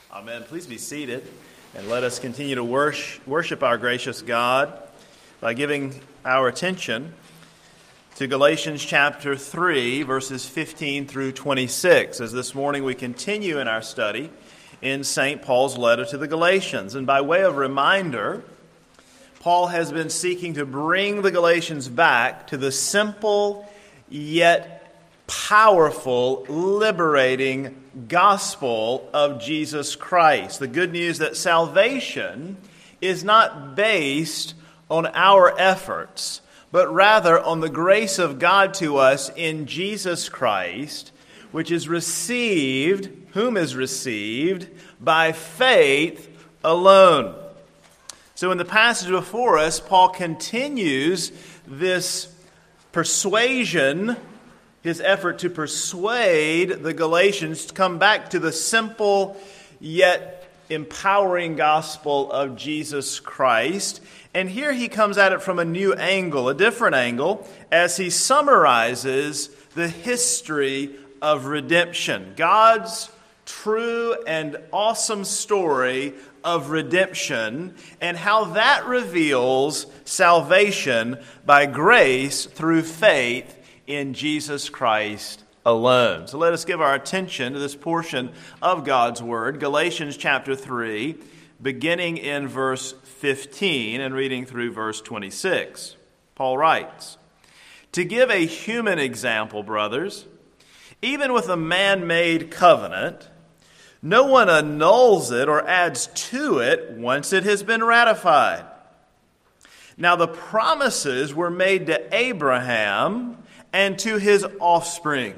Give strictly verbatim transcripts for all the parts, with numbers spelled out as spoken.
Amen. Please be seated and let us continue to worship, worship our gracious God by giving our attention to Galatians chapter three, verses fifteen through twenty-six, as this morning we continue in our study in Saint Paul's letter to the Galatians. And by way of reminder, Paul has been seeking to bring the Galatians back to the simple yet powerful, liberating gospel of Jesus Christ. The good news that salvation is not based on our efforts, but rather on the grace of God to us in Jesus Christ, which is received, whom is received, by faith alone. So in the passage before us, Paul continues this persuasion, his effort to persuade the Galatians to come back to the simple yet empowering gospel of Jesus Christ. And here he comes at it from a new angle, a different angle, as he summarizes the history of redemption, God's true and awesome story of redemption, and how that reveals salvation by grace through faith in Jesus Christ alone. So let us give our attention to this portion of God's Word, Galatians chapter three, beginning in verse fifteen and reading through verse twenty-six. Paul writes, "To give a human example, brothers, even with a man-made covenant, no one annuls it or adds to it once it has been ratified. Now the promises were made to Abraham and to his offspring.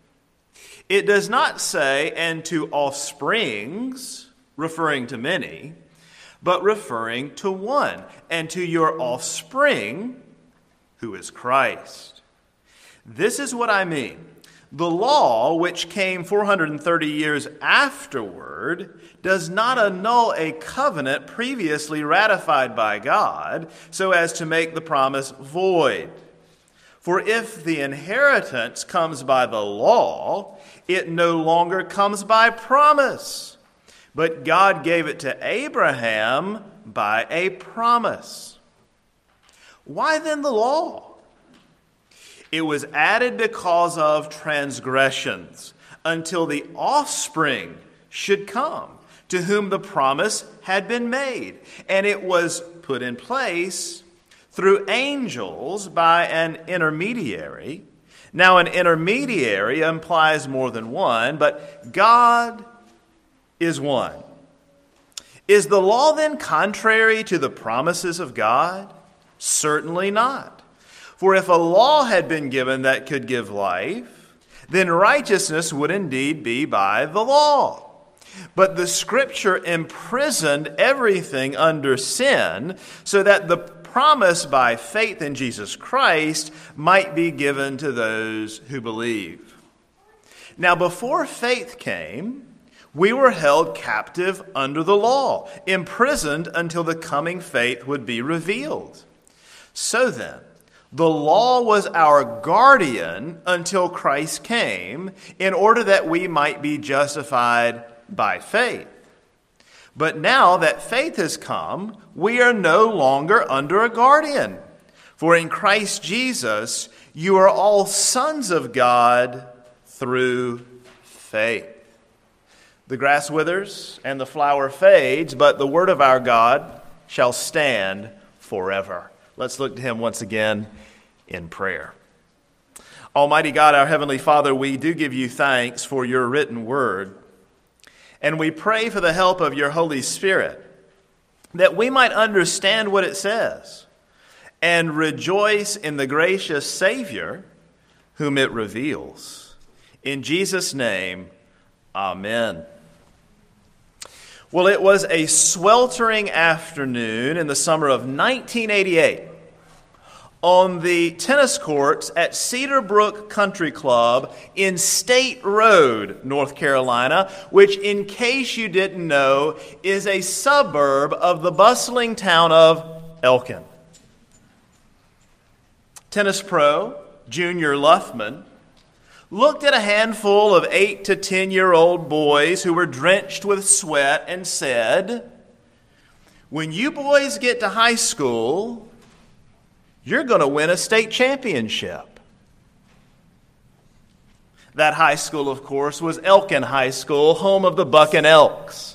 It does not say, and to offsprings, referring to many, but referring to one, and to your offspring, who is Christ. This is what I mean. The law, which came four hundred thirty years afterward, does not annul a covenant previously ratified by God, so as to make the promise void. For if the inheritance comes by the law, it no longer comes by promise. But God gave it to Abraham by a promise. Why then the law? It was added because of transgressions, until the offspring should come, to whom the promise had been made. And it was put in place through angels by an intermediary. Now an intermediary implies more than one, but God is one. Is the law then contrary to the promises of God? Certainly not. For if a law had been given that could give life, then righteousness would indeed be by the law. But the Scripture imprisoned everything under sin, so that the promise by faith in Jesus Christ might be given to those who believe. Now, before faith came, we were held captive under the law, imprisoned until the coming faith would be revealed. So then, the law was our guardian until Christ came, in order that we might be justified by faith. But now that faith has come, we are no longer under a guardian. For in Christ Jesus, you are all sons of God through faith. The grass withers and the flower fades, but the word of our God shall stand forever." Let's look to him once again in prayer. Almighty God, our Heavenly Father, we do give you thanks for your written word. And we pray for the help of your Holy Spirit, that we might understand what it says and rejoice in the gracious Savior whom it reveals. In Jesus' name, amen. Well, it was a sweltering afternoon in the summer of nineteen eighty-eight on the tennis courts at Cedar Brook Country Club in State Road, North Carolina, which, in case you didn't know, is a suburb of the bustling town of Elkin. Tennis pro Junior Luffman looked at a handful of eight to ten-year-old boys who were drenched with sweat and said, "When you boys get to high school, you're going to win a state championship." That high school, of course, was Elkin High School, home of the Bucking Elks.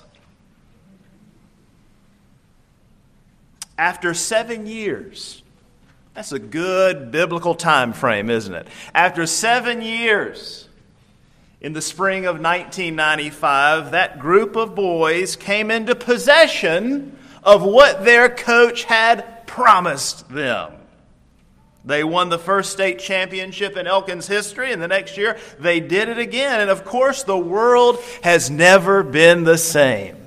After seven years, that's a good biblical time frame, isn't it? After seven years, in the spring of nineteen ninety-five, that group of boys came into possession of what their coach had promised them. They won the first state championship in Elkin's history, and the next year they did it again. And of course, the world has never been the same.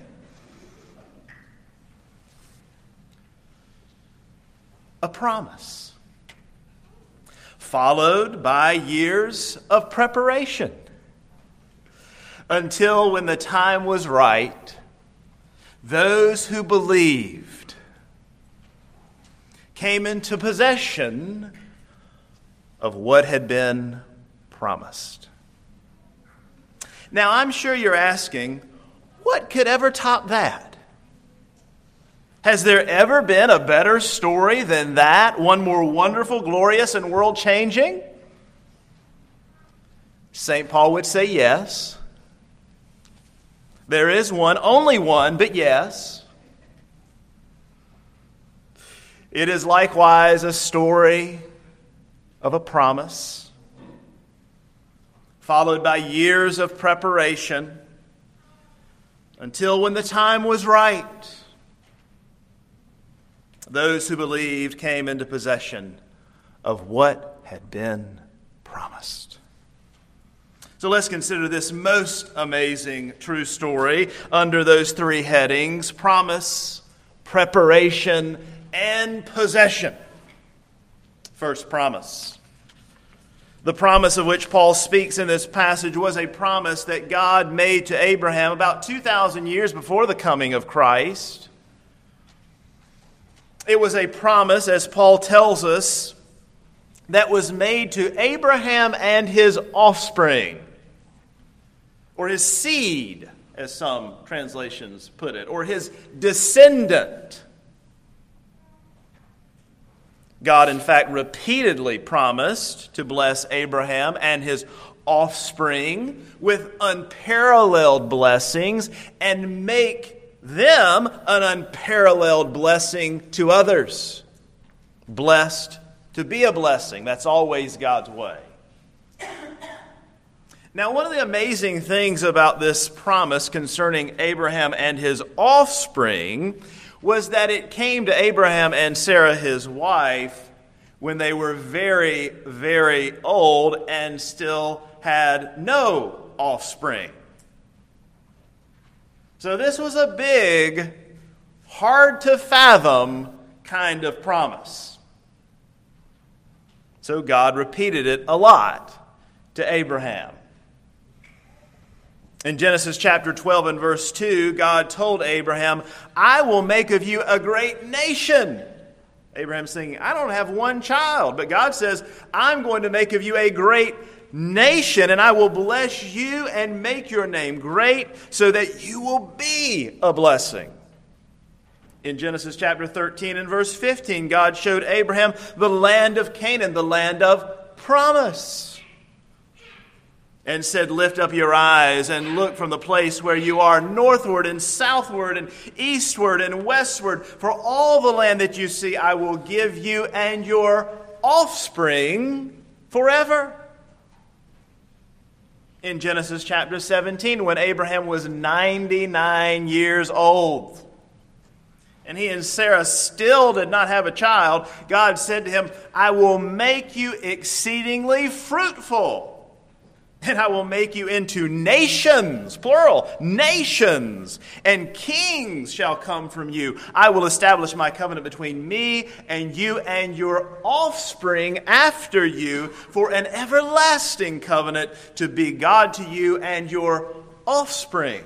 A promise, followed by years of preparation, until when the time was right, those who believed came into possession of what had been promised. Now, I'm sure you're asking, what could ever top that? Has there ever been a better story than that? One more wonderful, glorious, and world-changing? Saint Paul would say yes. There is one, only one, but yes. It is likewise a story of a promise, followed by years of preparation, until when the time was right, those who believed came into possession of what had been promised. So let's consider this most amazing true story under those three headings: promise, preparation, and possession. First, promise. The promise of which Paul speaks in this passage was a promise that God made to Abraham about two thousand years before the coming of Christ. It was a promise, as Paul tells us, that was made to Abraham and his offspring, or his seed, as some translations put it, or his descendant. God, in fact, repeatedly promised to bless Abraham and his offspring with unparalleled blessings and make them an unparalleled blessing to others. Blessed to be a blessing. That's always God's way. Now, one of the amazing things about this promise concerning Abraham and his offspring was that it came to Abraham and Sarah, his wife, when they were very, very old and still had no offspring. So this was a big, hard to fathom kind of promise. So God repeated it a lot to Abraham. In Genesis chapter twelve and verse two, God told Abraham, "I will make of you a great nation." Abraham's thinking, I don't have one child. But God says, I'm going to make of you a great nation, and I will bless you and make your name great so that you will be a blessing. In Genesis chapter thirteen and verse fifteen, God showed Abraham the land of Canaan, the land of promise, and said, lift up your eyes and look from the place where you are northward and southward and eastward and westward. For all the land that you see, I will give you and your offspring forever. In Genesis chapter seventeen, when Abraham was ninety-nine years old, and he and Sarah still did not have a child, God said to him, I will make you exceedingly fruitful. And I will make you into nations, plural, nations, and kings shall come from you. I will establish my covenant between me and you and your offspring after you for an everlasting covenant to be God to you and your offspring.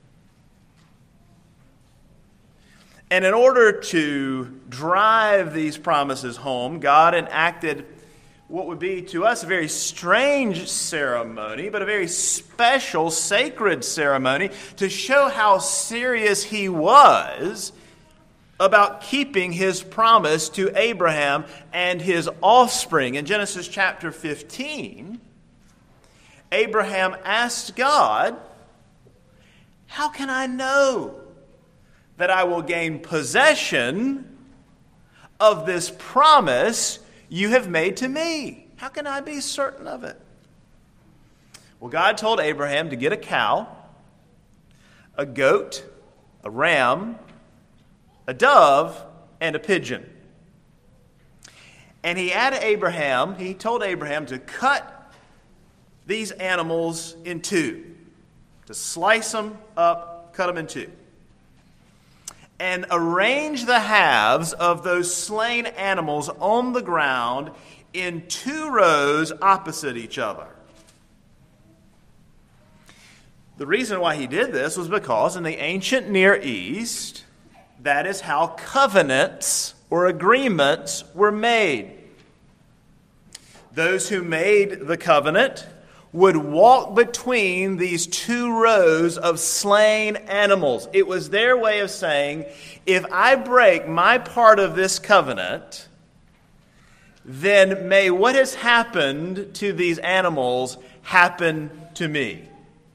And in order to drive these promises home, God enacted what would be to us a very strange ceremony, but a very special, sacred ceremony to show how serious he was about keeping his promise to Abraham and his offspring. In Genesis chapter fifteen, Abraham asked God, "How can I know that I will gain possession of this promise you have made to me? How can I be certain of it?" Well, God told Abraham to get a cow, a goat, a ram, a dove, and a pigeon. And he had Abraham, he told Abraham to cut these animals in two, to slice them up, cut them in two, and arrange the halves of those slain animals on the ground in two rows opposite each other. The reason why he did this was because in the ancient Near East, that is how covenants or agreements were made. Those who made the covenant would walk between these two rows of slain animals. It was their way of saying, if I break my part of this covenant, then may what has happened to these animals happen to me.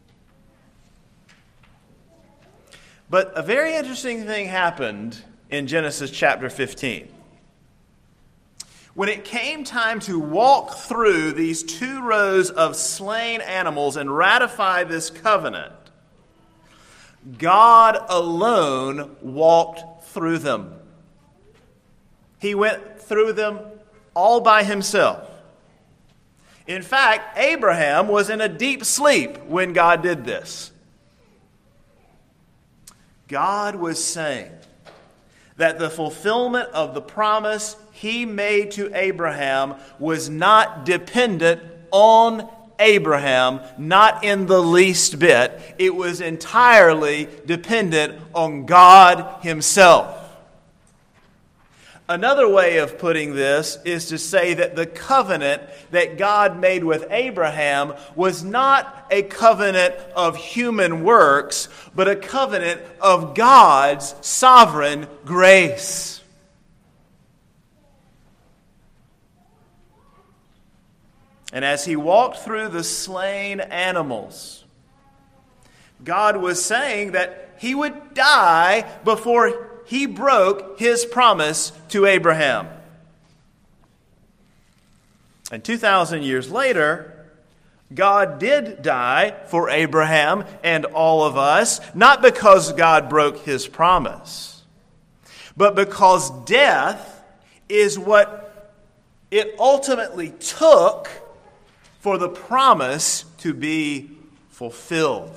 But a very interesting thing happened in Genesis chapter fifteen. When it came time to walk through these two rows of slain animals and ratify this covenant, God alone walked through them. He went through them all by himself. In fact, Abraham was in a deep sleep when God did this. God was saying that the fulfillment of the promise he made to Abraham was not dependent on Abraham, not in the least bit. It was entirely dependent on God himself. Another way of putting this is to say that the covenant that God made with Abraham was not a covenant of human works, but a covenant of God's sovereign grace. And as he walked through the slain animals, God was saying that he would die before he broke his promise to Abraham. And two thousand years later, God did die for Abraham and all of us, not because God broke his promise, but because death is what it ultimately took for the promise to be fulfilled.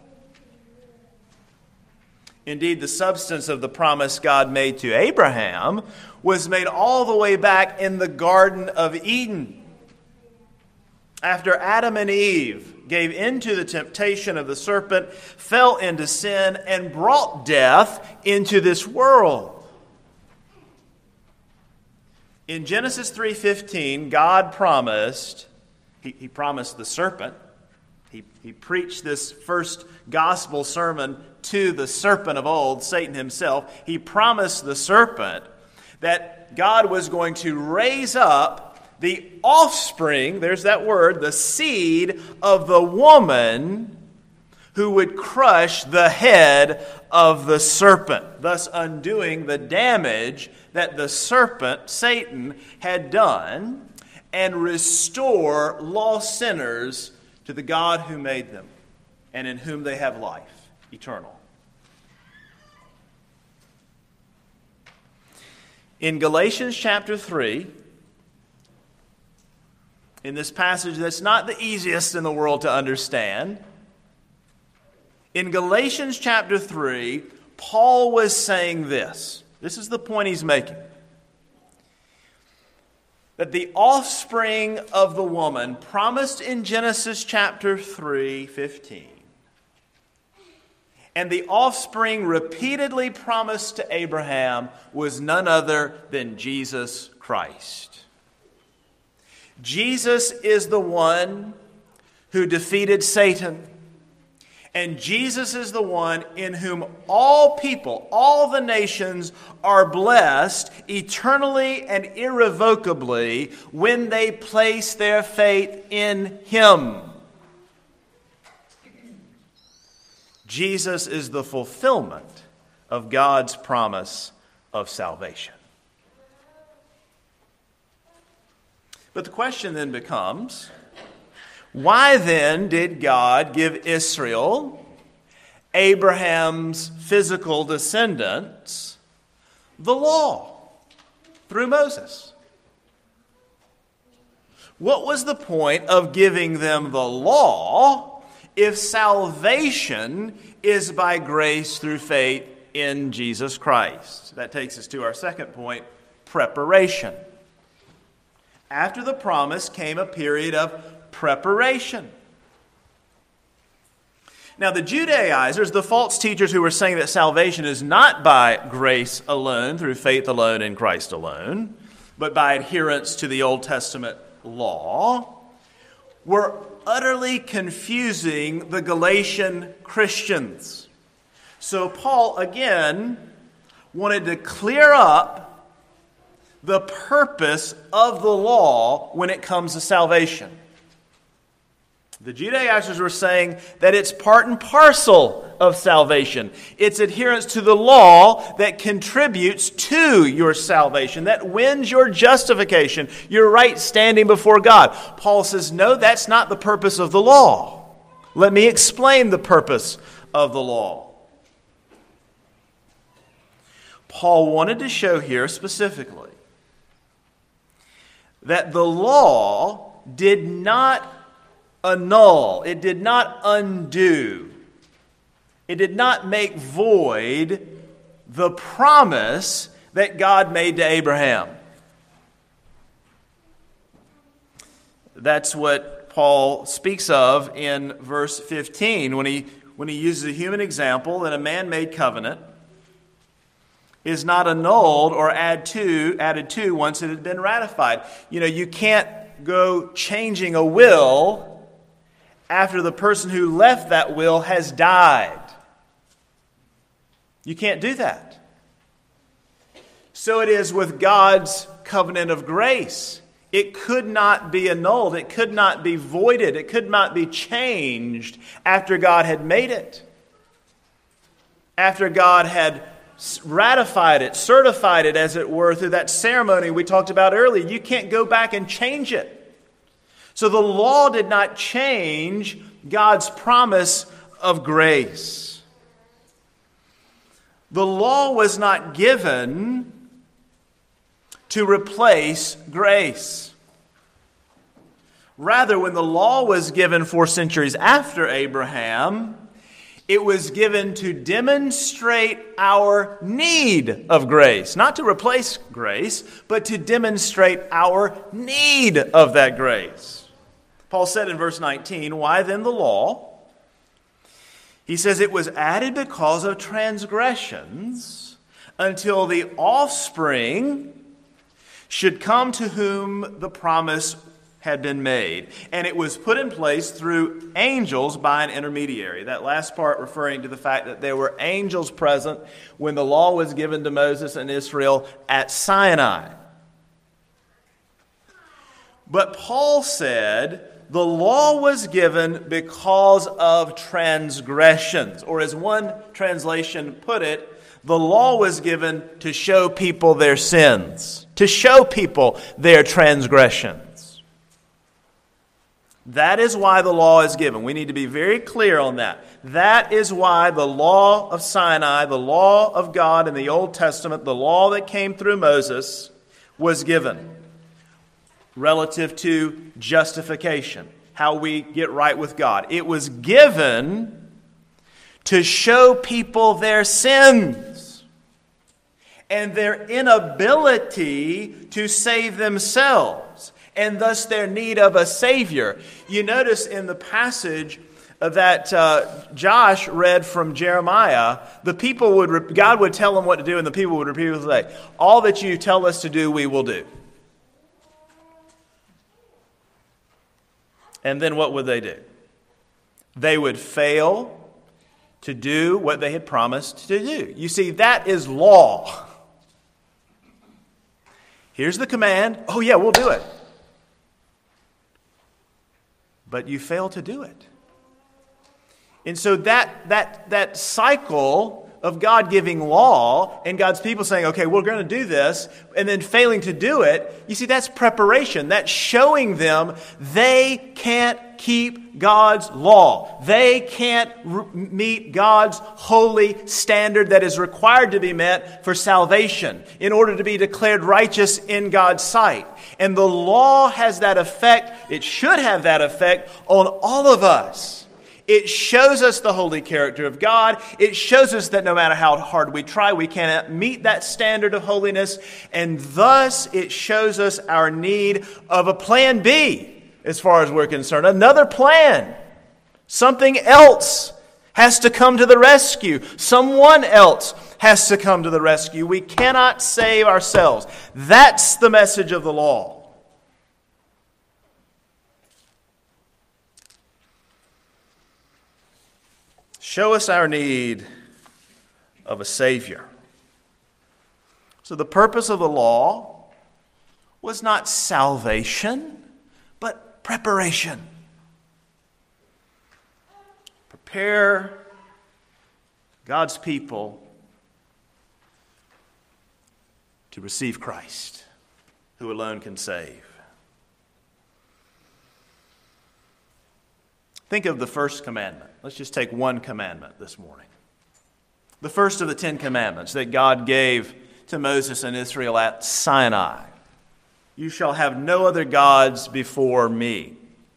Indeed, the substance of the promise God made to Abraham was made all the way back in the Garden of Eden. After Adam and Eve gave into the temptation of the serpent, fell into sin, and brought death into this world. In Genesis three fifteen, God promised, he, he promised the serpent, he, he preached this first gospel sermon to the serpent of old, Satan himself. He promised the serpent that God was going to raise up the offspring, there's that word, the seed of the woman who would crush the head of the serpent, thus undoing the damage that the serpent, Satan, had done, and restore lost sinners to the God who made them and in whom they have life eternal. In Galatians chapter three, in this passage that's not the easiest in the world to understand, in Galatians chapter three, Paul was saying this. This is the point he's making. That the offspring of the woman promised in Genesis chapter three fifteen, and the offspring repeatedly promised to Abraham was none other than Jesus Christ. Jesus is the one who defeated Satan. And Jesus is the one in whom all people, all the nations are blessed eternally and irrevocably when they place their faith in Him. Jesus is the fulfillment of God's promise of salvation. But the question then becomes, why then did God give Israel, Abraham's physical descendants, the law through Moses? What was the point of giving them the law if salvation is by grace through faith in Jesus Christ? That takes us to our second point, preparation. After the promise came a period of preparation. Now, the Judaizers, the false teachers who were saying that salvation is not by grace alone, through faith alone in Christ alone, but by adherence to the Old Testament law, were utterly confusing the Galatian Christians. So Paul, again, wanted to clear up the purpose of the law when it comes to salvation. The Judaizers were saying that it's part and parcel of salvation. It's adherence to the law that contributes to your salvation, that wins your justification, your right standing before God. Paul says, no, that's not the purpose of the law. Let me explain the purpose of the law. Paul wanted to show here specifically that the law did not annul, it did not undo, it did not make void the promise that God made to Abraham. That's what Paul speaks of in verse fifteen when he, when he uses a human example that a man-made covenant is not annulled or add to, added to once it had been ratified. You know, you can't go changing a will after the person who left that will has died. You can't do that. So it is with God's covenant of grace. It could not be annulled. It could not be voided. It could not be changed after God had made it. After God had ratified it, certified it, as it were, through that ceremony we talked about earlier. You can't go back and change it. So the law did not change God's promise of grace. The law was not given to replace grace. Rather, when the law was given four centuries after Abraham, it was given to demonstrate our need of grace. Not to replace grace, but to demonstrate our need of that grace. Paul said in verse nineteen, why then the law? He says it was added because of transgressions until the offspring should come to whom the promise had been made. And it was put in place through angels by an intermediary. That last part referring to the fact that there were angels present when the law was given to Moses and Israel at Sinai. But Paul said the law was given because of transgressions. Or as one translation put it, the law was given to show people their sins, to show people their transgressions. That is why the law is given. We need to be very clear on that. That is why the law of Sinai, the law of God in the Old Testament, the law that came through Moses, was given relative to justification, how we get right with God. It was given to show people their sins and their inability to save themselves, and thus their need of a Savior. You notice in the passage that uh, Josh read from Jeremiah, the people would re- God would tell them what to do, and the people would repeatedly say, all that you tell us to do, we will do. And then what would they do? They would fail to do what they had promised to do. You see, that is law. Here's the command. Oh yeah, we'll do it. But you fail to do it. And so that that that cycle of God giving law and God's people saying, okay, we're going to do this, and then failing to do it, you see, that's preparation. That's showing them they can't keep God's law. They can't re- meet God's holy standard that is required to be met for salvation in order to be declared righteous in God's sight. And the law has that effect, it should have that effect on all of us. It shows us the holy character of God. It shows us that no matter how hard we try, we cannot meet that standard of holiness. And thus, it shows us our need of a plan B, as far as we're concerned. Another plan. Something else has to come to the rescue. Someone else has to come to the rescue. We cannot save ourselves. That's the message of the law. Show us our need of a Savior. So the purpose of the law was not salvation, but preparation. Prepare God's people to receive Christ, who alone can save. Think of the first commandment. Let's just take one commandment this morning. The first of the Ten Commandments that God gave to Moses and Israel at Sinai. You shall have no other gods before me.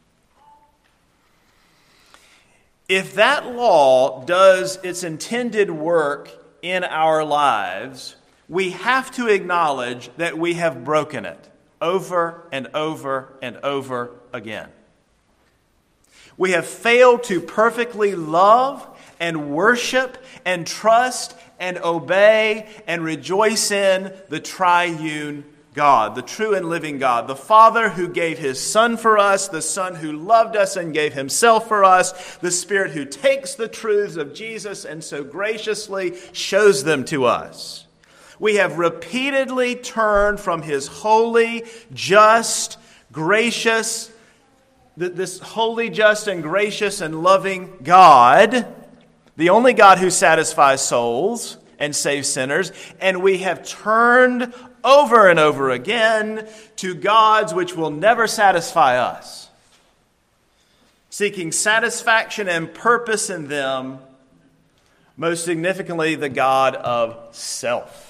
If that law does its intended work in our lives, we have to acknowledge that we have broken it over and over and over again. We have failed to perfectly love and worship and trust and obey and rejoice in the triune God, the true and living God, the Father who gave His Son for us, the Son who loved us and gave Himself for us, the Spirit who takes the truths of Jesus and so graciously shows them to us. We have repeatedly turned from His holy, just, gracious, this holy, just, and gracious and loving God, the only God who satisfies souls and saves sinners, and we have turned over and over again to gods which will never satisfy us, seeking satisfaction and purpose in them, most significantly the God of self.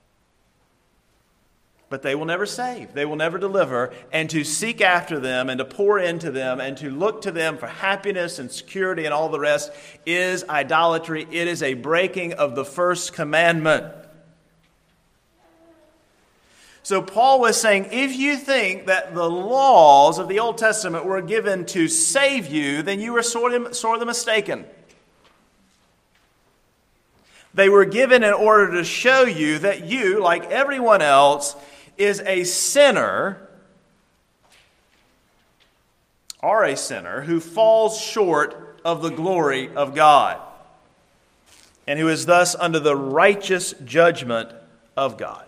But they will never save. They will never deliver. And to seek after them and to pour into them and to look to them for happiness and security and all the rest is idolatry. It is a breaking of the first commandment. So Paul was saying, if you think that the laws of the Old Testament were given to save you, then you were sorely mistaken. They were given in order to show you that you, like everyone else, is a sinner, are a sinner who falls short of the glory of God and who is thus under the righteous judgment of God.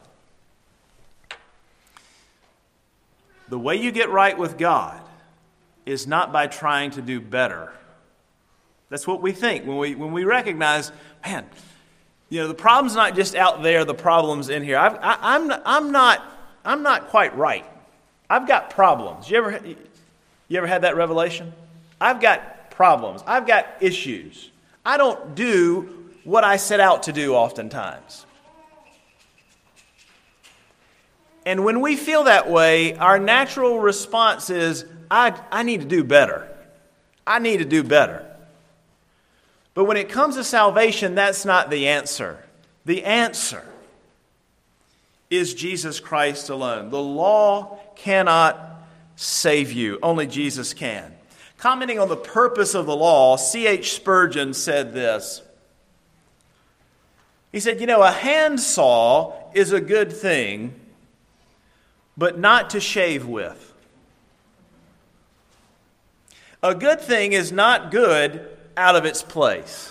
The way you get right with God is not by trying to do better. That's what we think when we when we recognize, man, you know, the problem's not just out there, the problem's in here. I've, I, I'm, I'm, not, I'm not quite right. I've got problems. You ever, you ever had that revelation? I've got problems. I've got issues. I don't do what I set out to do oftentimes. And when we feel that way, our natural response is, I, I need to do better. I need to do better. But when it comes to salvation, that's not the answer. The answer is Jesus Christ alone. The law cannot save you. Only Jesus can. Commenting on the purpose of the law, C H Spurgeon said this. He said, you know, a handsaw is a good thing, but not to shave with. A good thing is not good out of its place.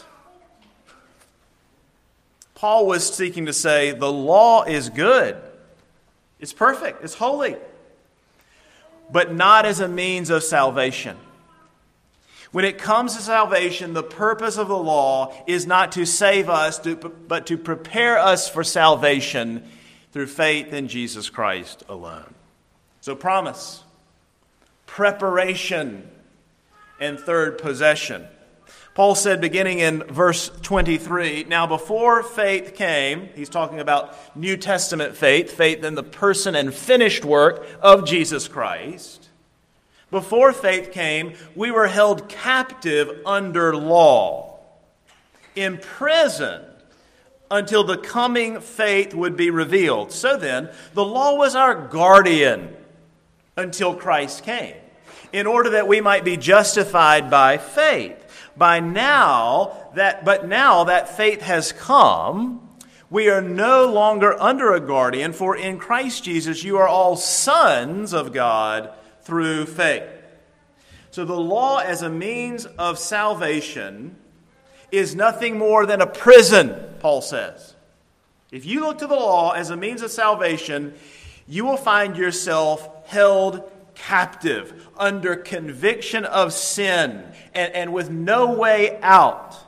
Paul was seeking to say the law is good. It's perfect. It's holy. But not as a means of salvation. When it comes to salvation, the purpose of the law is not to save us, but to prepare us for salvation through faith in Jesus Christ alone. So promise, preparation, and third, possession. Paul said, beginning in verse twenty-three, now before faith came, he's talking about New Testament faith, faith in the person and finished work of Jesus Christ. Before faith came, we were held captive under law, imprisoned until the coming faith would be revealed. So then, the law was our guardian until Christ came, in order that we might be justified by faith. By now, that but now that faith has come, we are no longer under a guardian, for in Christ Jesus you are all sons of God through faith. So the law as a means of salvation is nothing more than a prison, Paul says. If you look to the law as a means of salvation, you will find yourself held captive, under conviction of sin, and, and with no way out.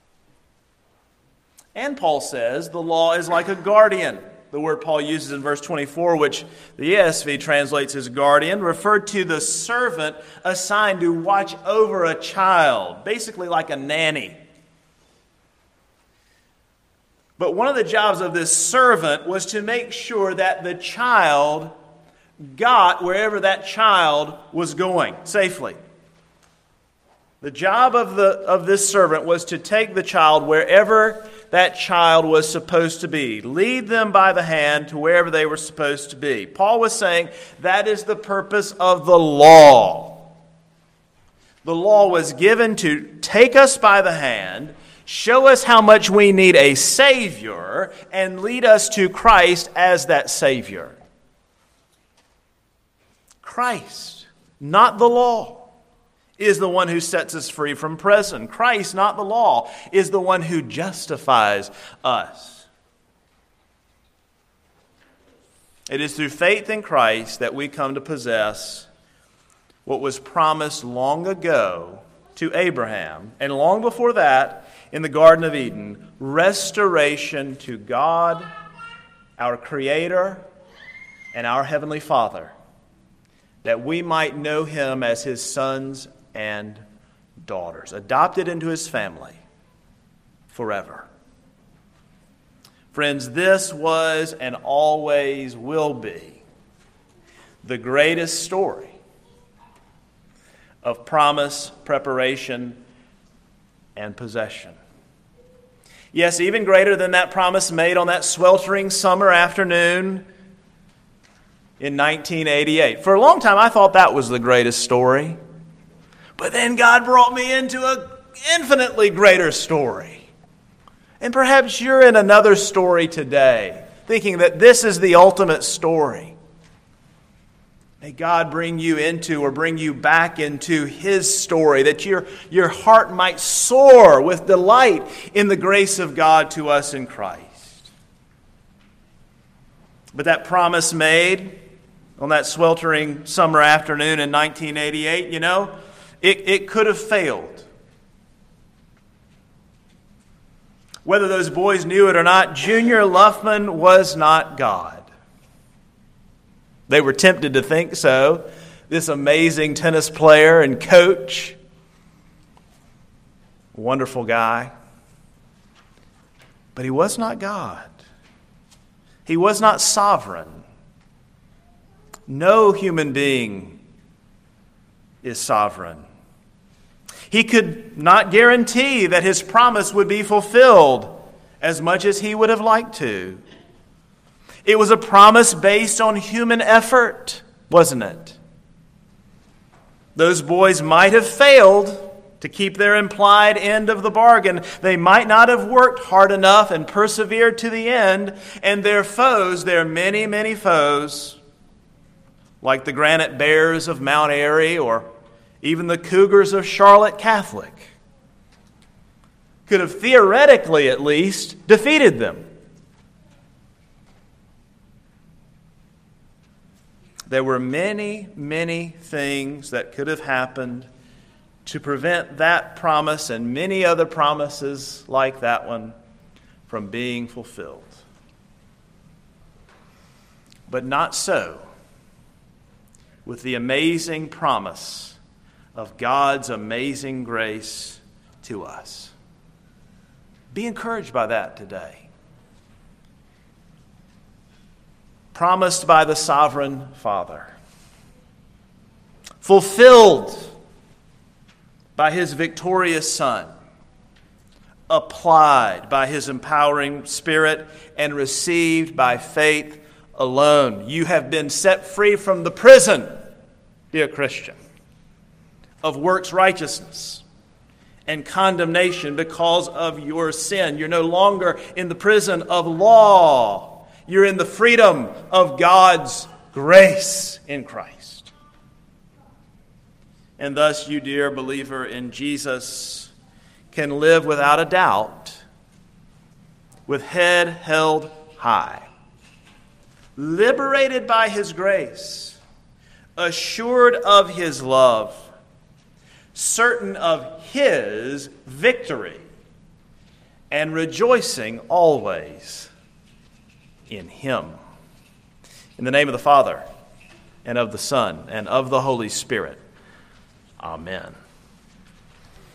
And Paul says the law is like a guardian. The word Paul uses in verse twenty-four, which the E S V translates as guardian, referred to the servant assigned to watch over a child, basically like a nanny. But one of the jobs of this servant was to make sure that the child got wherever that child was going safely. The job of the of this servant was to take the child wherever that child was supposed to be, lead them by the hand to wherever they were supposed to be. Paul was saying that is the purpose of the law. The law was given to take us by the hand, show us how much we need a Savior, and lead us to Christ as that Savior. Christ, not the law, is the one who sets us free from prison. Christ, not the law, is the one who justifies us. It is through faith in Christ that we come to possess what was promised long ago to Abraham, and long before that in the Garden of Eden, restoration to God, our Creator, and our Heavenly Father, that we might know Him as His sons and daughters, adopted into His family forever. Friends, this was and always will be the greatest story of promise, preparation, and possession. Yes, even greater than that promise made on that sweltering summer afternoon in nineteen eighty-eight. For a long time, I thought that was the greatest story. But then God brought me into an infinitely greater story. And perhaps you're in another story today, thinking that this is the ultimate story. May God bring you into or bring you back into His story, that your, your heart might soar with delight in the grace of God to us in Christ. But that promise made on that sweltering summer afternoon in nineteen eighty-eight, you know, it, it could have failed. Whether those boys knew it or not, Junior Luffman was not God. They were tempted to think so. This amazing tennis player and coach, wonderful guy. But he was not God. He was not sovereign. No human being is sovereign. He could not guarantee that his promise would be fulfilled as much as he would have liked to. It was a promise based on human effort, wasn't it? Those boys might have failed to keep their implied end of the bargain. They might not have worked hard enough and persevered to the end, and their foes, their many, many foes, like the granite bears of Mount Airy or even the Cougars of Charlotte Catholic, could have theoretically at least defeated them. There were many, many things that could have happened to prevent that promise and many other promises like that one from being fulfilled. But not so with the amazing promise of God's amazing grace to us. Be encouraged by that today. Promised by the sovereign Father. Fulfilled by His victorious Son. Applied by His empowering Spirit and received by faith alone. You have been set free from the prison, dear Christian, of works righteousness and condemnation because of your sin. You're no longer in the prison of law. You're in the freedom of God's grace in Christ. And thus, you, dear believer in Jesus, can live without a doubt, with head held high, liberated by His grace, assured of His love, certain of His victory, and rejoicing always in Him. In the name of the Father, and of the Son, and of the Holy Spirit. Amen.